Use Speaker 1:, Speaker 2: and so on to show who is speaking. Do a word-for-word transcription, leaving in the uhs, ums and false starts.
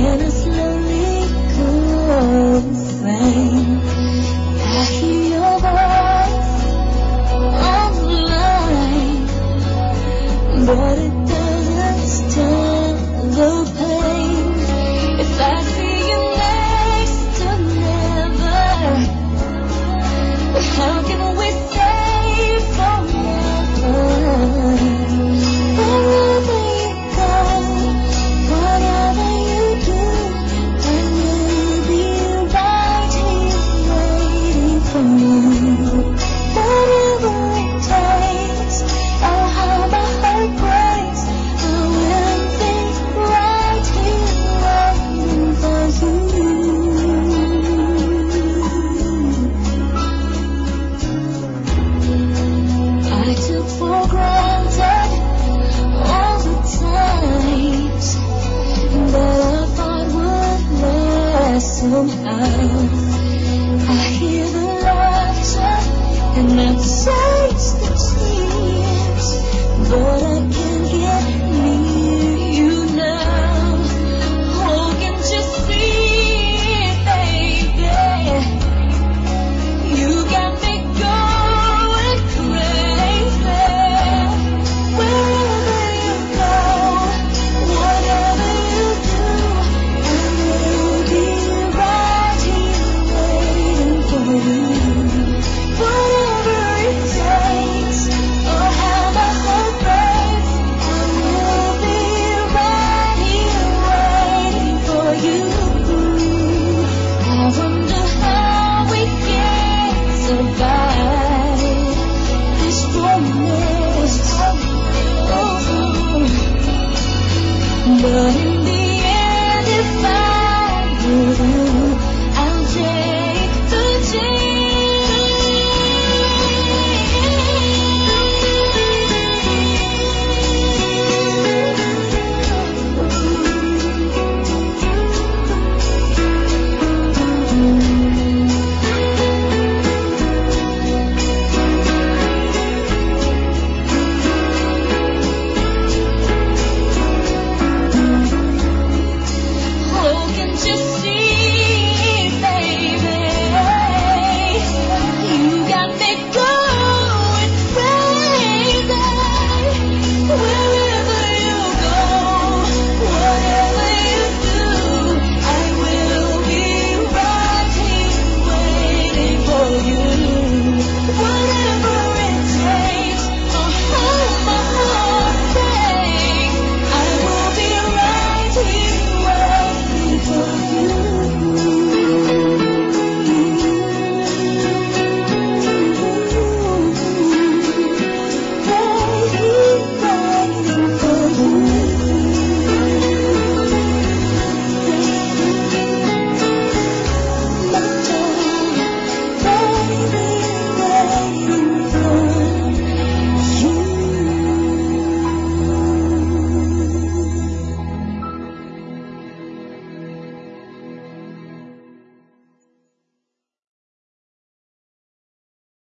Speaker 1: and I slowly go insane. I hear your voice on the line, but it doesn't stop the pain. If I see you next to never, how can we say forever? Wherever you go, whatever you do, I will be right here waiting for you. Whatever it takes, oh how my heart breaks, I will be right here waiting for you. I took for granted all the times that I thought would last somehow.